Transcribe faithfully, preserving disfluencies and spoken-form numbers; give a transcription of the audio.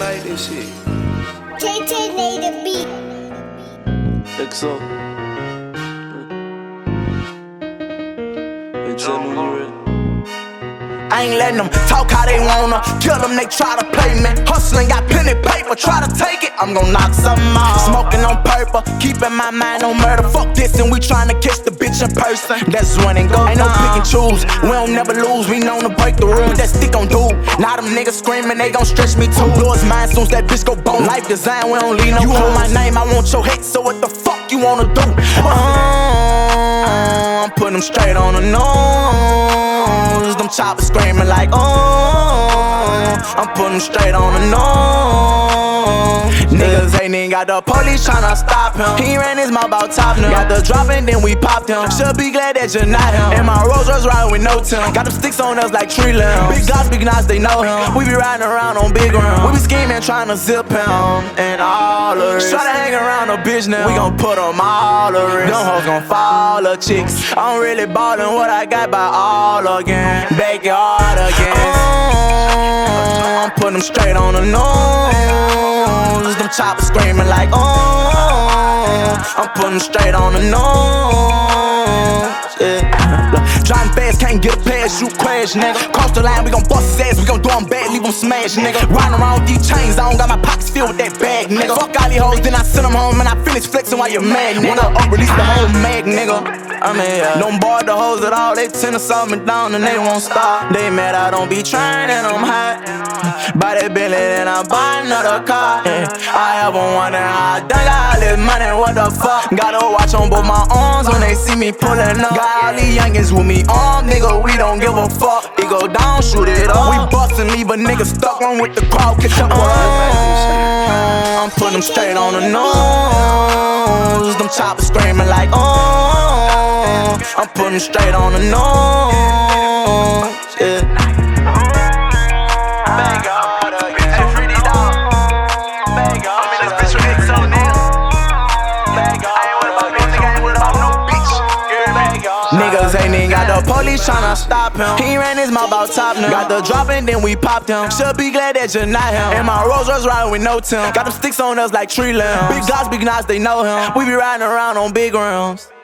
made this shit. K T made the beat. X O. Hey, tell me when you ready. I ain't letting them talk how they wanna. Kill them, they try to play me. Hustling, got plenty paper, try to take it, I'm gon' knock something off. Smoking on purple, keeping my mind on murder. Fuck this, and we tryna catch the bitch in person. That's when it go. Ain't no pick and choose, we don't never lose. We known to break the rules, that stick on dude. Now them niggas screaming, they gon' stretch me too. Blows mine soon as that bitch go bone. Life design, we don't leave no. You hold my name, I want your head, so what the fuck you wanna do? Uh, I'm putting them straight on the nose. Them choppers screaming like, oh, I'm putting them straight on the nose. Niggas ain't even got the police tryna stop him. He ran his mouth about top him. Got the drop and then we popped him. Should be glad that you're not him. And my Rolls Royce riding with no Tim. Got them sticks on us like tree limbs. Big guys, big knots, they know him. We be riding around on big rims. We be scheming, tryna zip him. And all the rest. Try to hang around a bitch now. We gon' put them all the rest. Them hoes gon' follow chicks. I'm really ballin' what I got by all again. Backyard again. Oh, I'm putting them straight on the nose. Them choppers screaming like, oh, I'm putting them straight on the nose. Yeah. Driving fast, can't get a pass, shoot crash, nigga. Cross the line, we gon' bust his ass, we gon' do him bad, leave him smash, nigga. Riding around with these chains, I don't got my pockets filled with that bag, nigga. Fuck all these hoes, then I send them home and I finish flexing while you're mad, nigga. Wanna up-release the whole mag, nigga. I mean, yeah. Don't board the hoes at all, they tend to slow me down and they won't stop. They mad I don't be trying and I'm hot. Buy that Bentley and I buy another car. Yeah. I ever wonder how I done got all this money, what the fuck? Got a watch on both my arms when they see me pulling up. Got all these youngins with me armed, nigga, we don't give a fuck. It go down, shoot it up. We bust and leave a nigga stuck on with the crowd, catch up. I'm putting them straight on the nose. Them choppers screaming like, oh, I'm putting them straight on the nose. Yeah. Niggas ain't even got the police tryna stop him. He ran his mouth about top him. Got the drop and then we popped him. Should be glad that you're not him. And my Rolls Royce riding with no Tim. Got them sticks on us like tree limbs. Big guys, big knots, they know him. We be riding around on big rims.